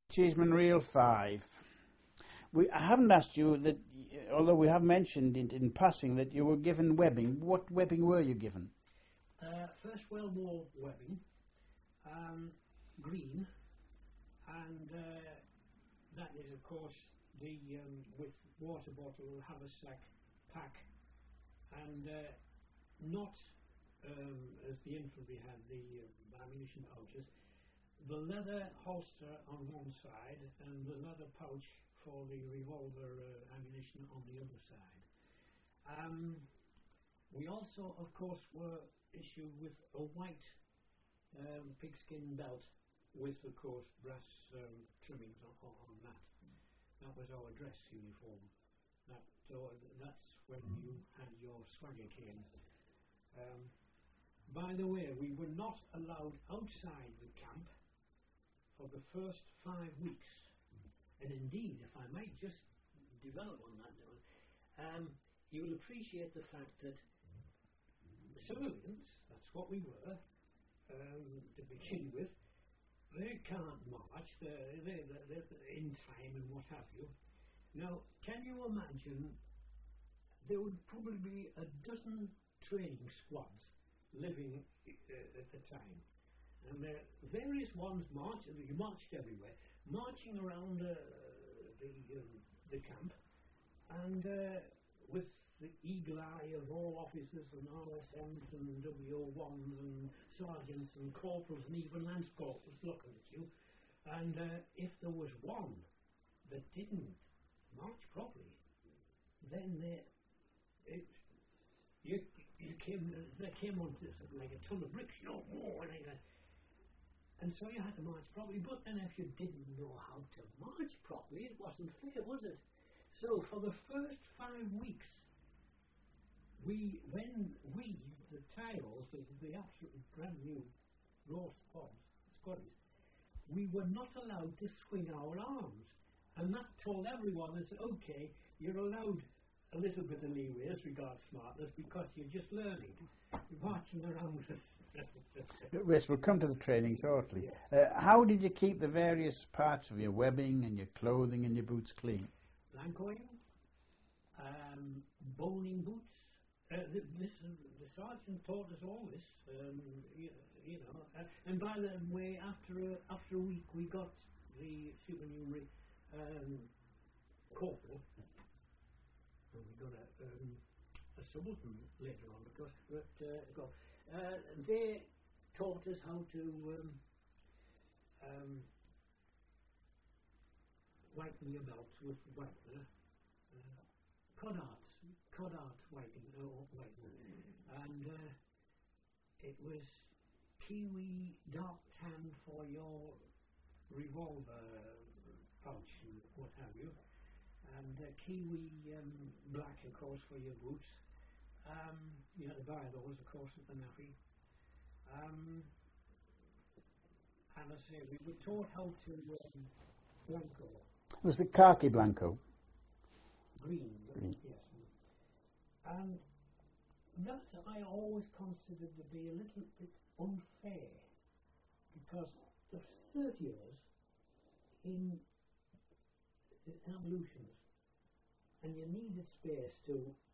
Cheeseman Reel 5. I haven't asked you that, although we have mentioned in passing that you were given webbing. What webbing were you given? First World War webbing, green, and that is of course the with water bottle, haversack, pack, and not as the infantry had the ammunition pouches, the leather holster on one side and the leather pouch for the revolver ammunition on the other side. We also, of course, were issued with a white pigskin belt with, of course, brass trimmings on that. That was our dress uniform. That's when you had your swagger cane. By the way, we were not allowed outside the camp for the first 5 weeks. And indeed, if I might just develop on that, you will appreciate the fact that civilians, that's what we were, to begin with, they can't march, they're in time and what have you. Now, can you imagine there would probably be a dozen training squads living at the time, and various ones you marched everywhere, marching around the camp, and with the eagle eye of all officers and RSMs and WO1s and sergeants and corporals and even lance corporals looking at you, and if there was one that didn't march properly, then they came onto like a ton of bricks, more like that. And so you had to march properly, but then if you didn't know how to march properly, it wasn't fair, was it? So for the first 5 weeks, the tiles, the absolutely brand new raw squaddies, we were not allowed to swing our arms. And that told everyone, they said, okay, you're allowed a little bit of leeway as regards smartness because you're just learning. You're marching around with us. Yes, we'll come to the training shortly. How did you keep the various parts of your webbing and your clothing and your boots clean? Blancoing, boning boots. The sergeant taught us all this, and by the way, after a week we got the supernumerary corporal, and we got a subaltern later on, because they taught us how to whiten your belts with whitener, Codart whitening, and it was kiwi dark tan for your revolver pouch and what have you, and kiwi black, of course, for your boots. You had to buy those, of course, at the NAFI. And I say, we were taught how to blanco. It was the khaki blanco. Green. Yes. And that I always considered to be a little bit unfair, because there's 30 of us in ablutions, and you needed space to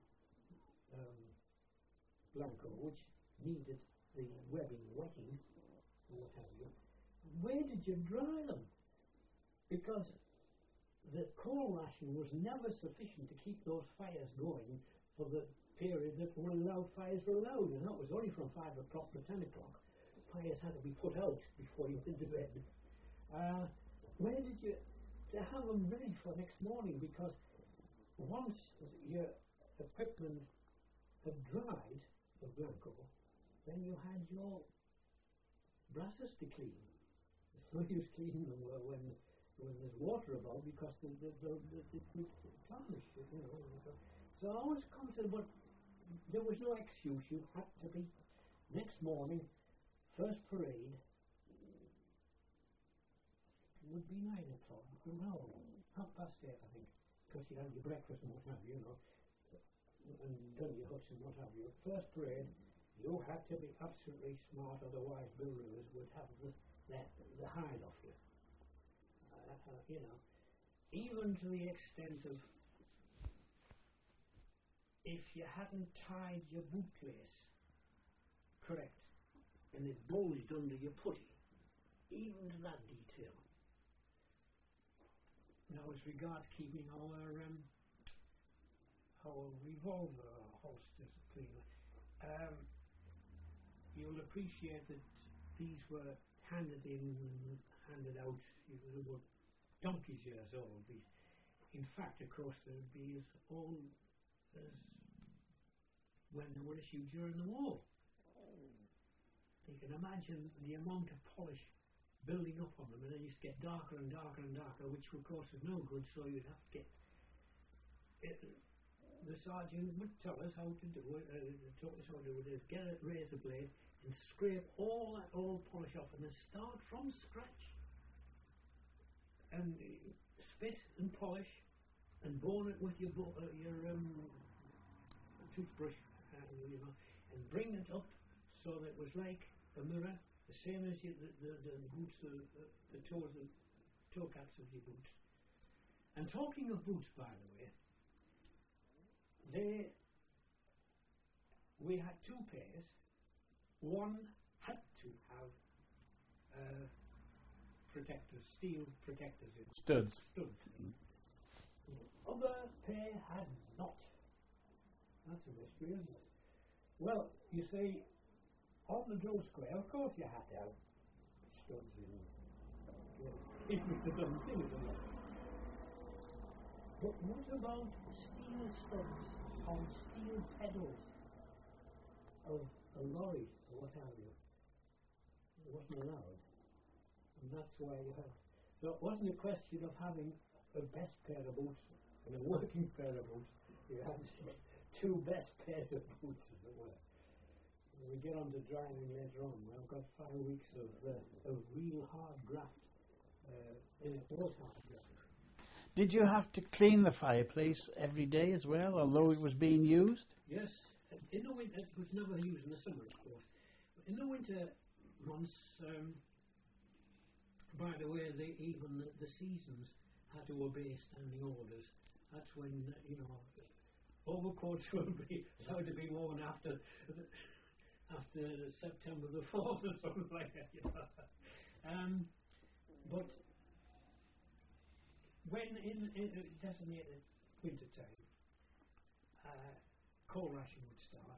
blanco, which needed the webbing wetting and what have you. Where did you dry them? Because the coal ration was never sufficient to keep those fires going for the period that fires were allowed, and that was only from 5 o'clock to 10 o'clock. Fires had to be put out before you went to bed. Where did you to have them ready for next morning? Because once your equipment had dried the blanco, then you had your brasses to clean. It's no use cleaning them when there's water about, because the tarnish, So I always considered, but there was no excuse. You had to be next morning, first parade. It would be 9 o'clock. No, 8:30, I think, because you had your breakfast and what have you, and done your huts and what have you. First parade, you had to be absolutely smart, otherwise Bill Rivers would have the hide off you. you know, even to the extent of if you hadn't tied your bootlace correct and it bulged under your putty, even to that detail. Now, as regards keeping our revolver holsters clean, you'll appreciate that these were handed in and handed out. They were donkey's years old. These, in fact, of course, they would be as old as when they were issued during the war. You can imagine the amount of polish building up on them, and they used to get darker and darker and darker, which of course is no good, so you'd have to get the sergeant would tell us how to do it, taught us how to do it, get a razor blade and scrape all that old polish off and then start from scratch and spit and polish and bone it with your toothbrush, you know, and bring it up so that it was like a mirror, the same as the boots, the toe caps of your boots. And talking of boots, by the way, we had two pairs. One had to have protectors, steel protectors in Studs. The other pair had not. That's a mystery, isn't it? Well, you see, on the drill square, of course you had to have studs in. It was the dumb thing, isn't it? But what about steel studs on steel pedals of a lorry or what have you? It wasn't allowed. And that's why you had. So it wasn't a question of having a best pair of boots and a working pair of boots. You had two best pairs of boots, as it were. We get on to driving later on. I've got 5 weeks of real hard graft. It was hard graft. Did you have to clean the fireplace every day as well, although it was being used? Yes. In the winter, it was never used in the summer, of course. In the winter months, by the way, even the seasons had to obey standing orders. That's when, you know, overcoats will be allowed to be worn after September the 4th or something like that, you know. But when in designated winter time, coal ration would start,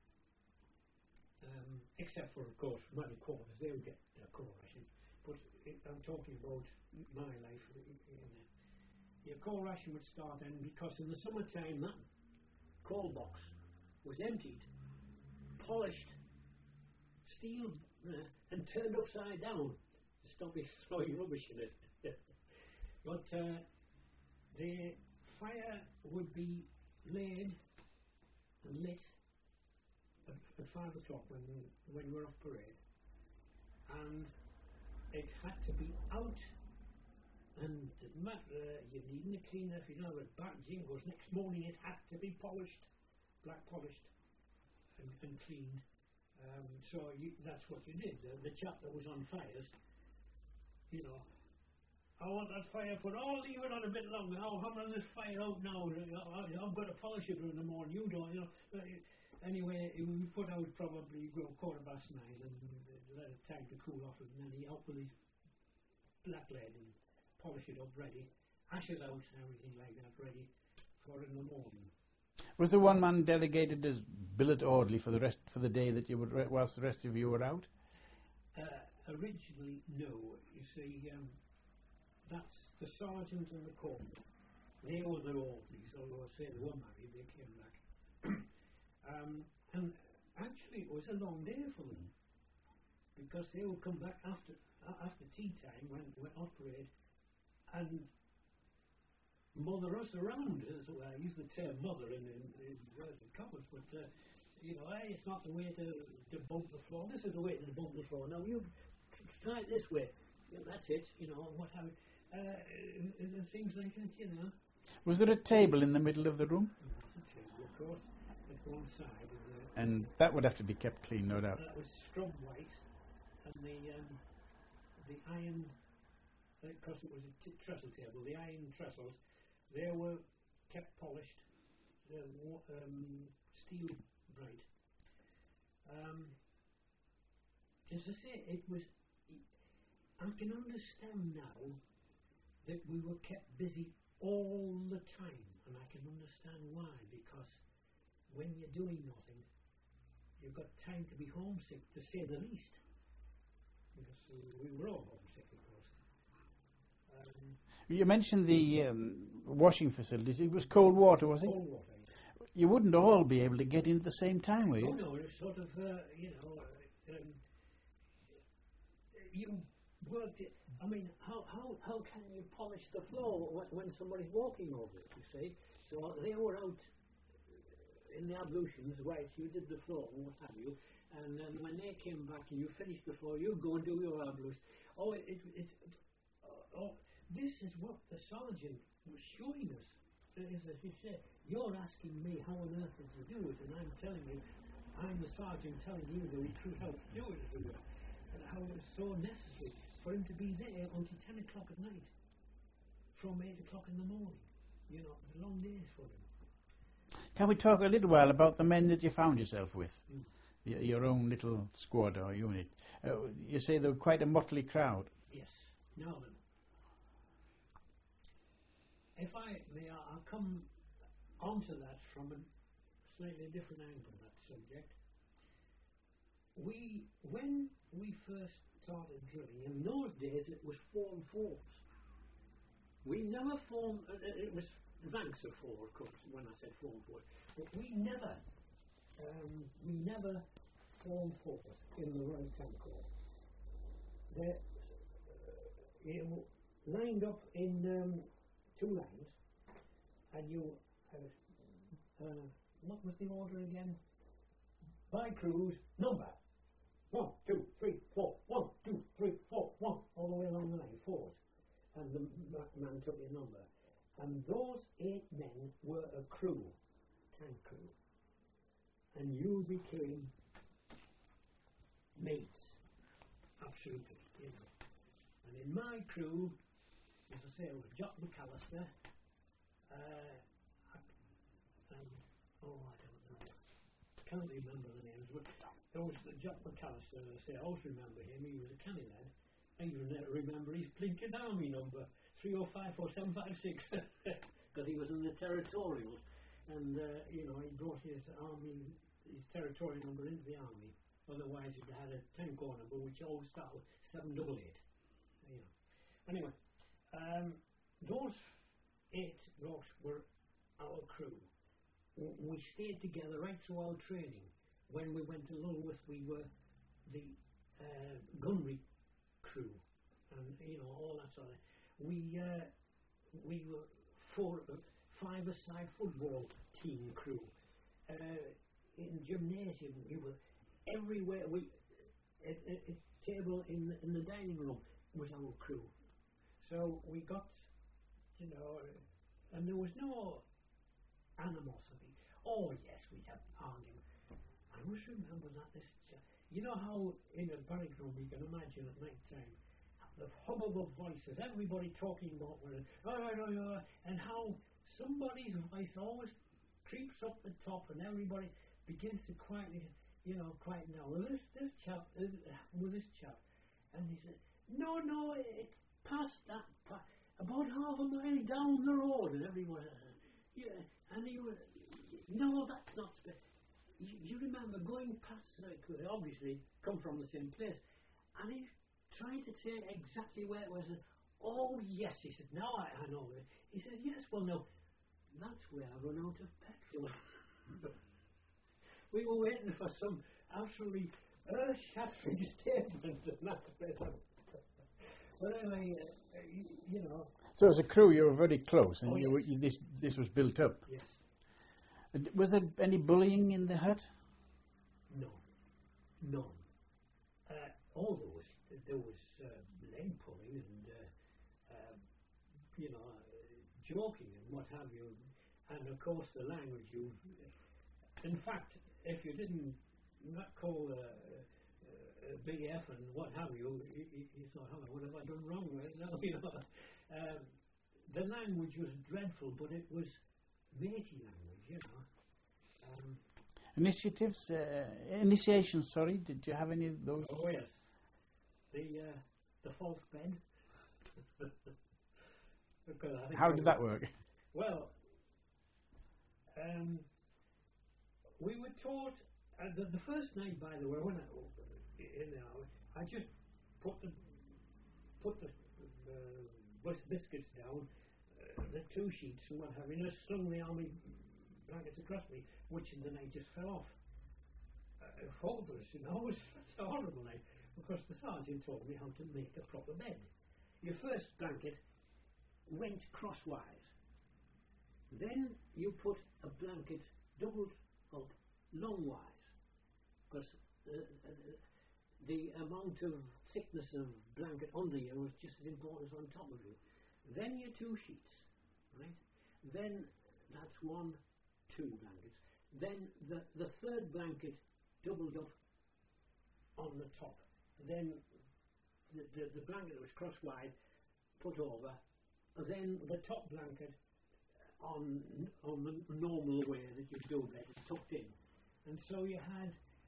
except for, of course, muddy quarters, they would get coal ration. But I'm talking about my life. Your coal ration would start, and because in the summertime that coal box was emptied, polished steel and turned upside down to stop it throwing rubbish in it. But the fire would be laid and lit at 5 o'clock when we were off parade, and it had to be out, and it didn't matter, you needn't clean it if you know it back jingles. Next morning it had to be polished, black polished and cleaned. So that's what you did. The chap that was on fires, you know, I want that fire put, leave it on a bit longer. I'm on this fire out now. I've got to polish it in the morning. You don't, you know. Anyway, we put out probably 9:15 and let it time to cool off, and then he out with his black lead and polish it up ready, ashes out and everything like that ready for in the morning. Was the one man delegated as billet orderly for the day that you would, whilst the rest of you were out? Originally, no. You see, that's the sergeant and the corporal. They were the orderlies, although I say they were married, they came back. And actually, it was a long day for them, because they would come back after tea time when we went off parade and mother us around. So I use the term mother in inverted commas, but you know, hey, it's not the way to debunk the floor. This is the way to debunk the floor. Now you try it this way. Yeah, that's it. You know, what have you? Things like that, you know. Was there a table in the middle of the room? That's a table, of course, at one side. And that would have to be kept clean, no doubt. That was scrub white, and the iron because it was a trestle table, the iron trestles, they were kept polished, steel bright. As I say, it was. I can understand now that we were kept busy all the time, and I can understand why, because when you're doing nothing, you've got time to be homesick, to say the least. Because we were all homesick, of course. You mentioned the washing facilities. It was cold water, was it? Cold water. You wouldn't all be able to get in at the same time, were you? Oh no, it was sort of, you worked it. I mean, how can you polish the floor when somebody's walking over it, you see? So they were out in the ablutions, right, you did the floor and what have you, and then when they came back and you finished the floor, you go and do your ablutions. This is what the sergeant was showing us. As you say, you're asking me how on earth did you do it, and I'm telling you, I'm the sergeant telling you the recruit how to do it everywhere, and how it was so necessary for him to be there until 10 o'clock at night, from 8 o'clock in the morning. You know, long days for him. Can we talk a little while about the men that you found yourself with? Your own little squad or unit. You say they were quite a motley crowd. Yes. Now then, if I may, I'll come onto that from a slightly different angle, that subject. When we first started drilling, in those days it was 4 and 4s. We never formed, it was ranks of 4, of course, when I said 4 and 4s, but we never formed 4s in the Royal Tank Corps. They lined up in 2 lines, and you what was the order again? By crews, number 1, 2, 3, 4, 1, 2, 3, 4, 1, all the way along the line, 4s, and the man took your number, and those 8 men were a crew, tank crew, and you became mates, absolutely, you know. And in my crew, as I say, it was Jock McAllister, I don't know, can't remember the names, but there was the Jock McAllister, as I say, I always remember him, he was a canny lad. I even remember his blinking army number, 3054756, because he was in the territorials, and you know, he brought his army, his territorial number into the army. Otherwise, he'd had a 10 corps number, which always started with 788. You know. Anyway, those 8 blocks were our crew. We stayed together right through our training. When we went to Lulworth, we were the gunnery crew, and you know, all that sort of thing. We were 5-a-side football team crew. In gymnasium, we were everywhere. A table in the dining room was our crew. So we got, you know, and there was no animosity. Oh yes, we had argument. I always remember that you know how in a barrack room you can imagine at night time the hubbub of voices, everybody talking about one another, and how somebody's voice always creeps up the top, and everybody begins to quietly, you know, quieten down. Well, this chap, with this chap, and he said, no, it's past that, about half a mile down the road, and everyone, yeah, and he was, no, that's not. You remember going past, like, obviously come from the same place, and he's trying to say exactly where it was. Oh yes, he said. Now I know it. He said, yes. Well, no, that's where I run out of petrol. We were waiting for some absolutely earth-shattering statement, and that's better. But anyway, you know. So as a crew, you were very close, and yes. this was built up. Yes. Was there any bullying in the hut? No, none. Although there was leg pulling and you know, joking and what have you, and of course the language in fact, if you didn't not call BF and what have you, you thought, oh, what have I done wrong with it? No, you know. The language was dreadful, but it was matey language, you know. Initiations, sorry, did you have any of those? Oh yes, the false bed. How did that work? Well, we were taught the first night, by the way, when I just put the biscuits down, the 2 sheets and what have you, and I slung the army blankets across me, which in the night just fell off. Hopeless, you know. It was a horrible night, because the sergeant told me how to make a proper bed. Your first blanket went crosswise. Then you put a blanket doubled up longwise, because the amount of thickness of blanket under you was just as important as on top of you. Then your 2 sheets, right? Then that's 1, 2 blankets. Then the third blanket doubled up on the top. Then the blanket was crosswise put over. Then the top blanket on the normal way that you do that is tucked in. And so you had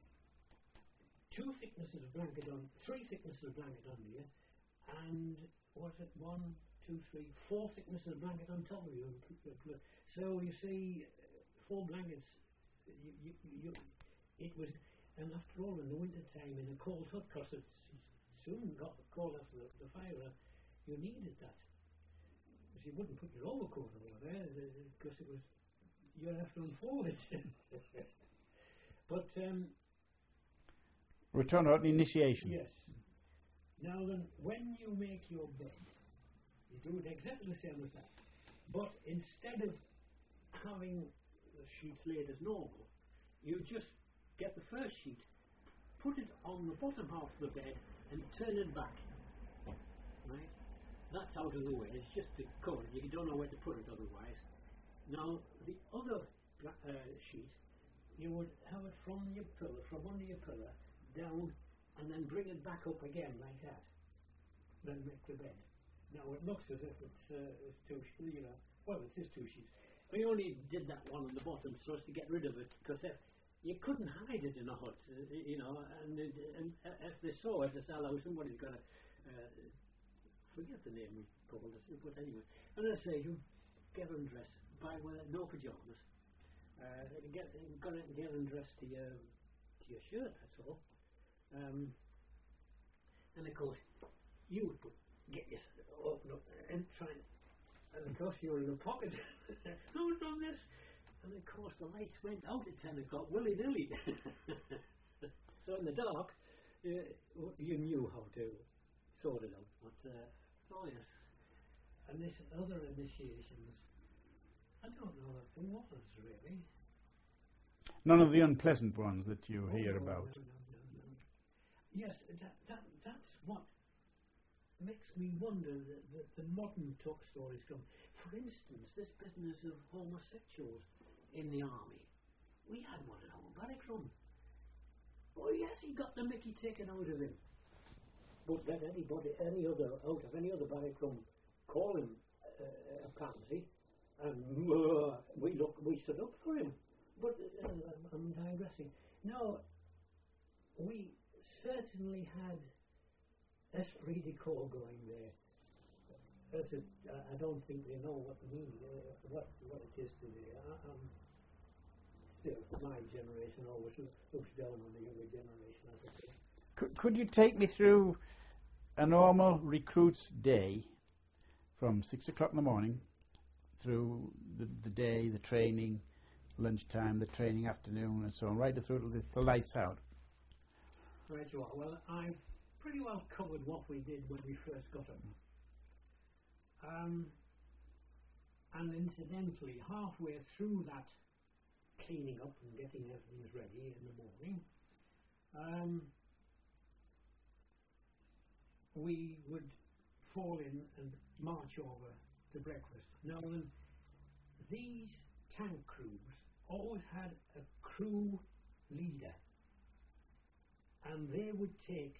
2 thicknesses of blanket on, 3 thicknesses of blanket under you, and was it 1, 2, 3, 4 thicknesses of blanket on top of you. So you see, 4 blankets. It was, and after all, in the winter time in a cold hut, because it soon got cold after the fire, you needed that. Because you wouldn't put your overcoat over there, because it was, you'd have to unfold it. But return to initiation. yes. Now then, when you make your bed, you do it exactly the same as that. But instead of having the sheets laid as normal, you just get the first sheet, put it on the bottom half of the bed, and turn it back. Right? That's out of the way. It's just the cover. You don't know where to put it otherwise. Now, the other sheet, you would have it from your pillow, from under your pillow, down, and then bring it back up again like that. Then make the bed. Now, it looks as if it's 2 sheets, you know. Well, it is 2 sheets. We only did that one on the bottom so as to get rid of it, because you couldn't hide it in a hut, you know, and if they saw it, they said, oh, somebody's going to, forget the name we called it, but anyway. And I say, you get undressed, by no pyjamas, get undressed to your shirt, that's all. And of course, you would get yourself open up and try and of course you were in the pocket. Who's done this? And of course the lights went out at 10 o'clock, willy-nilly. So in the dark, you knew how to sort it out. But, oh yes. And this other initiations, I don't know if there was really. None of the unpleasant ones that you hear about. No. Yes, that's what makes me wonder that the modern talk stories come. For instance, this business of homosexuals in the army. We had one at home, barrack room. Oh yes, he got the mickey taken out of him. But let anybody, any other barrack room, call him a pansy, and we stood up for him. But I'm digressing. No, we certainly had esprit de corps going there. I don't think they know what the meaning, what it is today. Still, my generation always looks down on the younger generation, I think. Could you take me through a normal recruit's day from 6 o'clock in the morning through the day, the training, lunchtime, the training afternoon, and so on, right through the lights out? Right you are. Well, I've pretty well covered what we did when we first got them. And incidentally, halfway through that cleaning up and getting everything ready in the morning, we would fall in and march over to breakfast. Now, these tank crews always had a crew leader, and they would take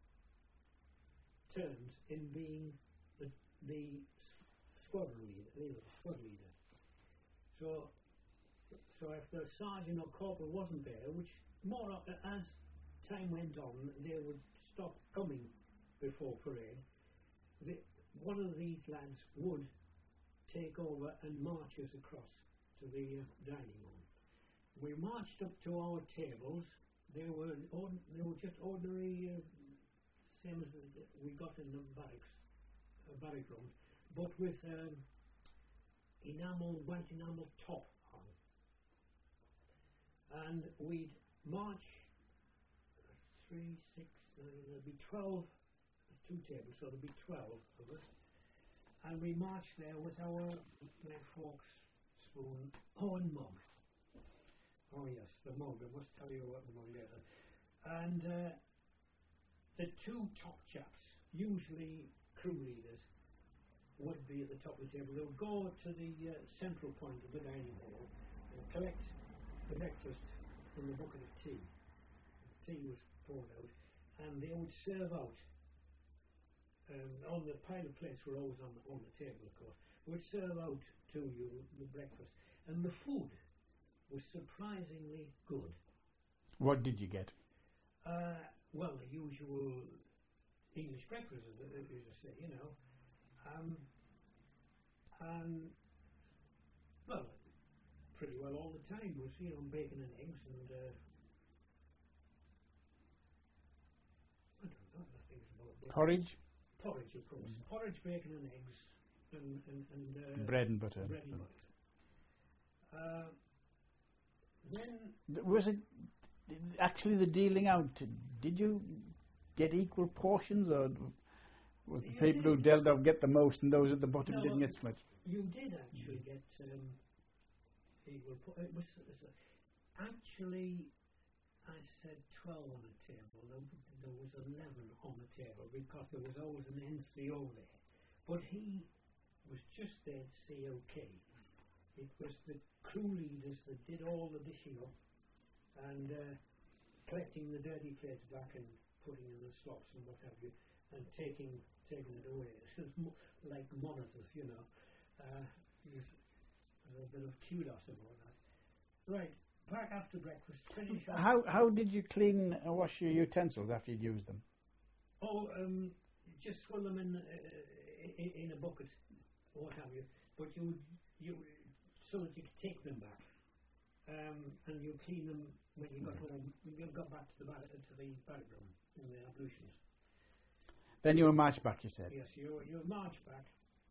turns in being the squad leader. So if the sergeant or corporal wasn't there, which as time went on, they would stop coming before parade. One of these lads would take over and march us across to the dining room. We marched up to our tables. They were just ordinary, same as we got in the barrack rooms, but with white enamel top on. And we'd march 3, 6, 9, there'd be 12, 2 tables, so there'd be 12 of us. And we marched there with our knife, forks, spoon, and mug. Oh yes, the mug, I must tell you what the mug later. And the 2 top chaps, usually crew leaders, would be at the top of the table. They would go to the central point of the dining hall and collect the breakfast from the bucket of tea. The tea was poured out, and they would serve out. On the pile of plates were always on the table, of course. Would serve out to you the breakfast, and the food was surprisingly good. What did you get? Well, the usual English breakfast, as I say, you know. And well, pretty well all the time was, you know, bacon and eggs and I don't know, nothing's about bacon. Porridge? Porridge, of course. Porridge, bacon and eggs and bread and butter. Bread and butter. Then was it actually the dealing out? Did you get equal portions, or was the people who dealt out get the most and those at the bottom didn't get so much? You did actually get equal. It was actually, I said 12 on the table. There was 11 on the table because there was always an NCO there. But he was just there to say okay. It was the crew leaders that did all the dishing up and collecting the dirty plates back and putting in the slops and what have you, and taking it away. It was like monitors, you know. There's a bit of kudos about that. Right. Back after breakfast, finish off. How did you clean or wash your utensils after you'd used them? Oh, just swill them in a bucket, or what have you. But you so that you could take them back, and you clean them when you got home. You got back to the barrack room in the ablutions. Then you were marched back, you said. Yes, you were marched back.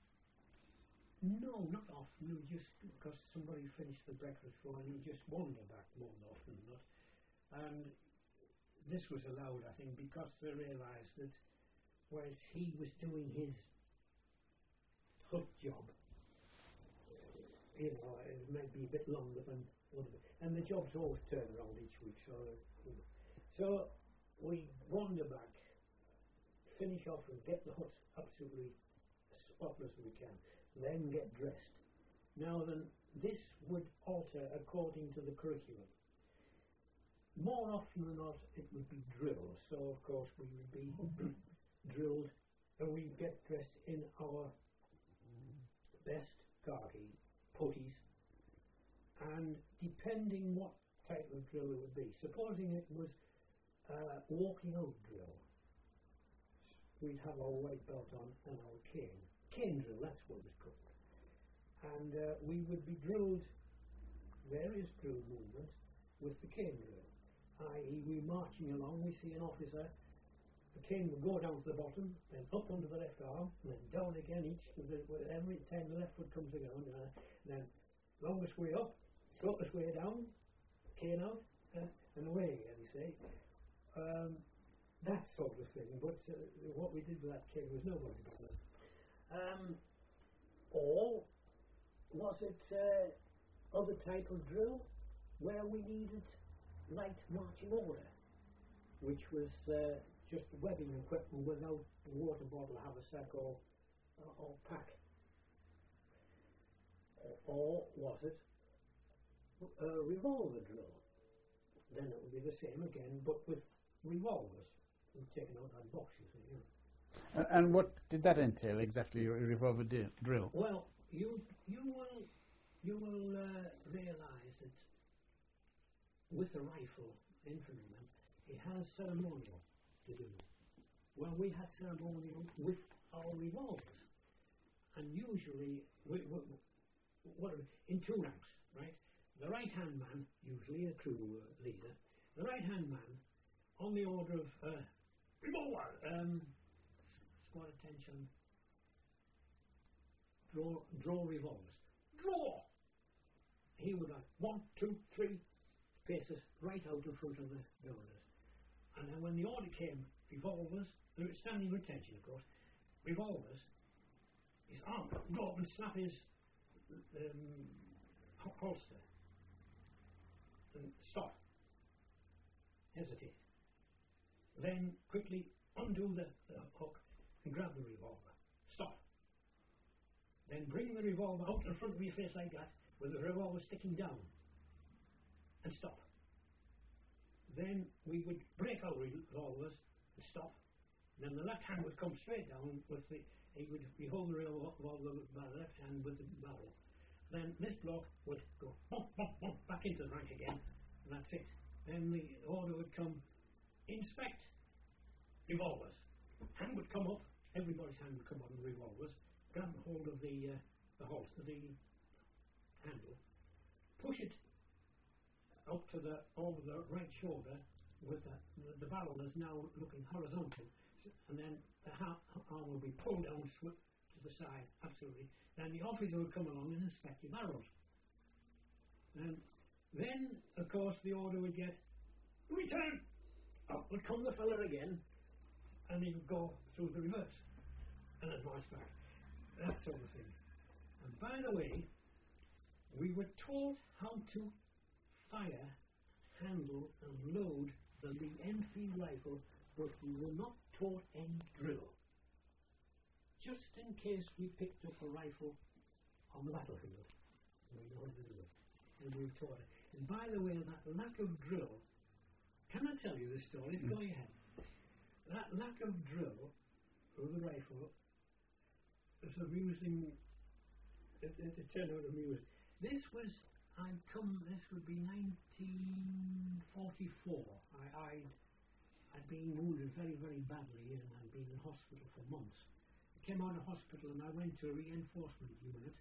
No, not often. You just because somebody finished the breakfast for, and you just wander back more often than not. And this was allowed, I think, because they realised that whilst he was doing his hut job, you know, it might be a bit longer than and the jobs always turn around each week. So we wander back, finish off, and get the hut absolutely spotless as we can. Then get dressed. Now then, this would alter according to the curriculum. More often than not, it would be drill. So of course we would be drilled, and we'd get dressed in our best khaki, puttees, and depending what type of drill it would be. Supposing it was walking out drill, we'd have our white belt on and our cane drill, that's what it was called. And we would be drilled various drill movements with the cane drill, i.e. we're marching along, we see an officer, the cane would go down to the bottom, then up onto the left arm, and then down again every time the left foot comes down, then longest way up, shortest way down, cane out, and away again, you see. That sort of thing, but what we did with that cane was nobody did that. Or was it other type of drill where we needed light marching order, which was just webbing equipment without water bottle, haversack or pack? Or was it a revolver drill? Then it would be the same again, but with revolvers were taken out of that box, you see. You know. And what did that entail exactly? A revolver drill. Well, you will realise that with a rifle, infantryman, it has ceremonial to do. Well, we had ceremonial with our revolvers, and usually in two ranks, right? The right-hand man, usually a crew leader, the right-hand man, on the order of revolver, squad attention, draw revolvers, draw. He would like 1, 2, 3 paces right out in front of the gunners, and then when the order came, revolvers, they were standing attention, of course. Revolvers, his arm would go up and snap his holster and stop, hesitate, then quickly undo the hook and grab the revolver, stop, then bring the revolver out in front of your face like that with the revolver sticking down and stop. Then we would break our revolvers and stop. Then the left hand would come straight down with he would hold the revolver by the left hand with the barrel. Then this block would go bump, bump, bump, back into the rank again, and that's it. Then the order would come, inspect revolvers. Hand would come up, everybody's hand would come on the revolvers, grab hold of the holster, the handle, push it up to over the right shoulder with the barrel is now looking horizontal, and then the arm will be pulled down to the side, absolutely. Then the officer would come along and inspect your barrels. And then, of course, the order would get, return! Up would come the fella again, and he would go through the reverse, and then march back. That sort of thing. And by the way, we were taught how to fire, handle and load the Lee Enfield rifle, but we were not taught any drill. Just in case we picked up a rifle on the battlefield, we know how to do it, and we were taught it. And by the way, that lack of drill, can I tell you this story? Go ahead. That lack of drill with the rifle is amusing. It turned out amusing. This would be 1944. I'd been wounded very, very badly, and I'd been in hospital for months. I came out of hospital and I went to a reinforcement unit,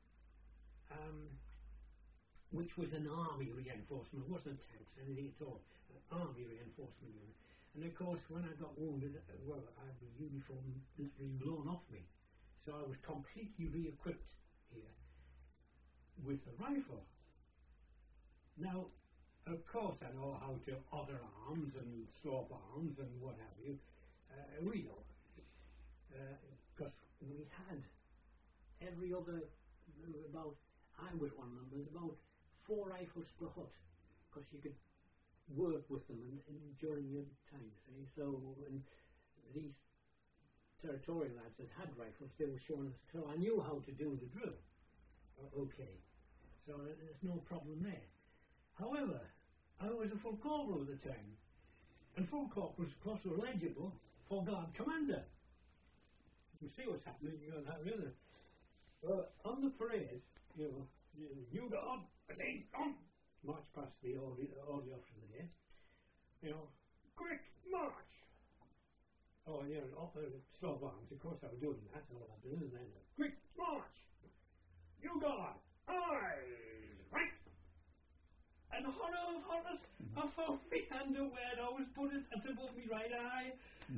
which was an army reinforcement. It wasn't tanks, anything at all. An army reinforcement unit. And of course, when I got wounded, well, I had the uniform literally blown off me. So I was completely re-equipped here with a rifle. Now, of course, I know how to other arms and slope arms and what have you. We know, because we had every other, I was one of them, there was about 4 rifles per hut, because you could work with them during your time, see. So, and these territorial lads that had rifles, they were showing us, so I knew how to do the drill. Okay, so there's no problem there. However, I was a full corporal at the time, and full corporals, of course, were eligible for guard commander. You see what's happening, you know that, really. Well, on the parade, you guard, again, come, march past the order officer of the day, quick march. Oh, slow arms, of course I was doing that, and all I did, and then, quick march. You guard, eyes, right. And horror of horrors, I found my hand where I was put it at above my right eye.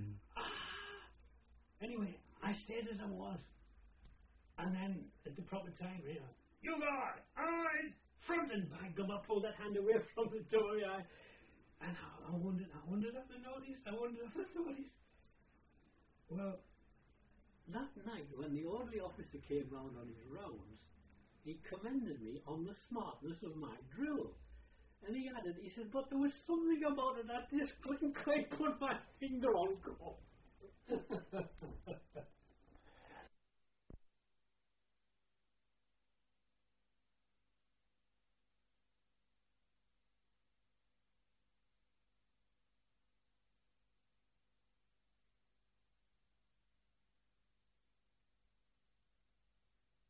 Anyway, I stayed as I was. And then, at the proper time, you guard, eyes, front and back, I pulled that hand away from the door, and I wondered if they noticed, Well, that night, when the orderly officer came round on his rounds, he commended me on the smartness of my drill. And he added, he said, but there was something about it that just couldn't quite put my finger on.